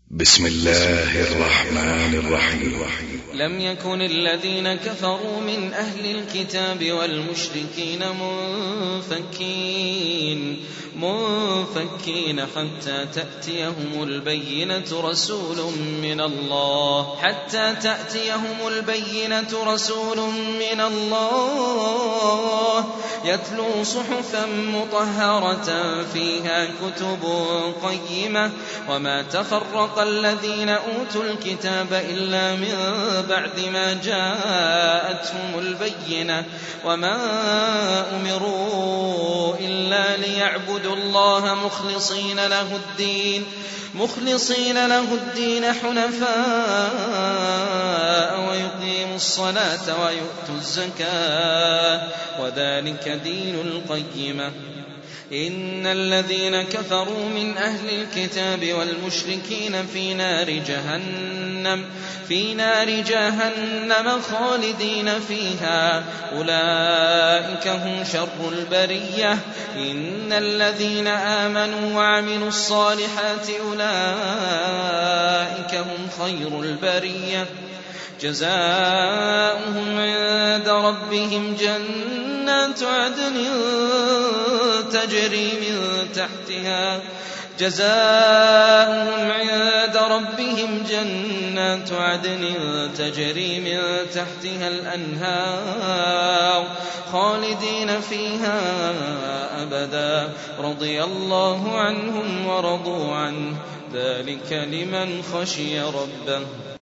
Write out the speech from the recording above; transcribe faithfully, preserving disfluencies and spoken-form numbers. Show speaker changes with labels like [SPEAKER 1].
[SPEAKER 1] بسم الله الرحمن الرحيم.
[SPEAKER 2] لم يكن الذين كفروا من أهل الكتاب والمشركين منفكين منفكين حتى تأتيهم البينة رسول من الله حتى تأتيهم البينة رسول من الله يتلو صحفا مطهرة فيها كتب قيمة وما تفرق الذين أوتوا الكتاب إلا من بعد ما جاءتهم البينة وما أمروا إلا ليعبدوا الله مخلصين له الدين مخلصين له الدين حنفاء ويقيموا الصلاة ويؤتوا الزكاة وذلك دين القيمة. إن الذين كفروا من أهل الكتاب والمشركين في نار جهنم في نار جهنم خالدين فيها أولئك هم شر البرية. إن الذين آمنوا وعملوا الصالحات أولئك هم خير البرية جزاؤهم عند ربهم جنات عدن تجري من تحتها جزاؤهم عند ربهم جنات عدن تجري من تحتها الأنهار خالدين فيها أبدا رضي الله عنهم ورضوا عنه ذلك لمن خشي ربه.